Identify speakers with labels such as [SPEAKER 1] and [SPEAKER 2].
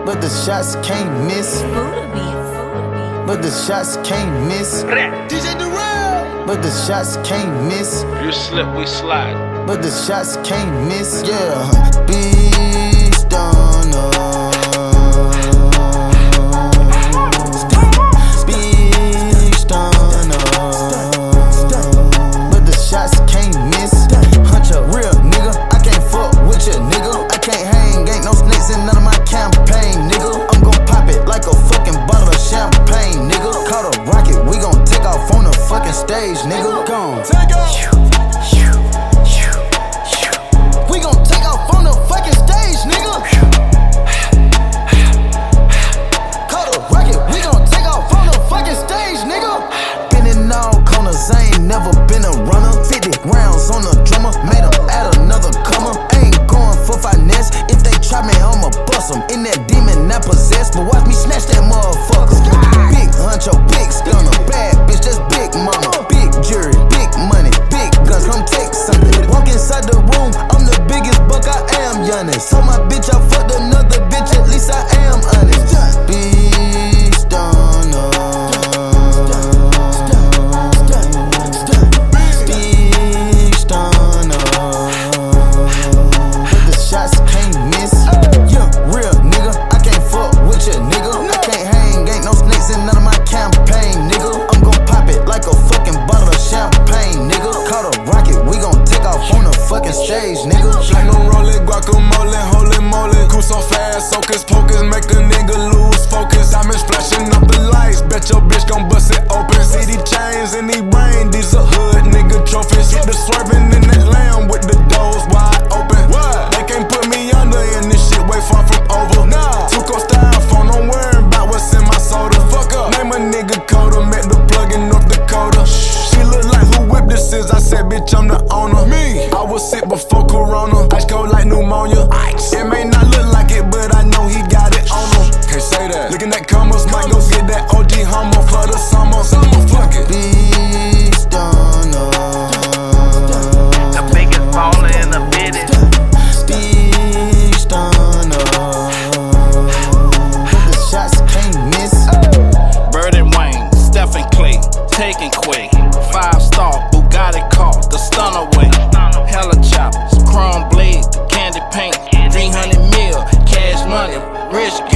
[SPEAKER 1] but the shots can't miss. But the shots can't miss.
[SPEAKER 2] DJ Durrell.
[SPEAKER 1] But the shots can't miss.
[SPEAKER 3] You slip, we slide.
[SPEAKER 1] But the shots can't miss. Yeah, beast stunner. Beast stunner. But the shots can't miss. Hunter, real nigga. I can't fuck with ya, nigga. I can't hang, ain't no snakes in none of my campaign, nigga. I'm gon' pop it like a fucking bottle of champagne, nigga. Caught a rocket, we gon' take off on the fucking stage, nigga. Gone.
[SPEAKER 2] Take off.
[SPEAKER 1] We gon' take off on the fucking stage, nigga. Caught a rocket, we gon' take off on the fucking stage, nigga. Been in all corners, I ain't never been a runner. 50 rounds on the drummer, made him add another comer. Ain't going for finesse, if they try me, I'ma bust them. In that demon I possess, but watch me snatch that motherfucker. Big huncho, big stunner, bad bitch, that's big mama. Big jury, big money, big guns, come take something. Walk inside the room, I'm the biggest buck, I am Giannis. Told my bitch I fucked another bitch, at least I am honest. Big stunner. Big stunner. But the shots can't miss. Yeah, real nigga, I can't fuck with ya, nigga. I can't hang, ain't no snakes in none of my campaign, nigga. I'm gon' pop it like a fucking bottle of champagne, nigga. Caught a rocket, we gon' take off on the fucking stage, nigga.
[SPEAKER 2] Like no rollin', guacamole, holy moly. Cool so fast, hocus pocus, make a nigga lose focus. Diamonds flashing off the lights, bet your bitch gon' bust it open. See these chains in these brain, these are hood nigga trophies. Hit the swerving in that lamb with the doors wide open. What? They can't put me under and this shit way far from over. Nah, Tuco styrofoam, don't worry about what's in my soda. Fuck up, name a nigga Coda, met the plug in North Dakota. She look like who whipped this is, I said bitch I'm the owner. Me, I was sick before Corona, ice cold like pneumonia. It may not look like it, but I know he got it on him. Can't say that. Looking at commas, might go get that OG Hummer for the summer. Fuck it.
[SPEAKER 1] Big stunner.
[SPEAKER 3] The biggest baller in the business.
[SPEAKER 1] Big stunner. But the shots can't miss.
[SPEAKER 3] Bird and Wayne, Stephen Clay, taking quick. 5-star Bugatti car, the stunner way. Hella choppers, chrome blades, candy paint. 300 mil, cash money, rich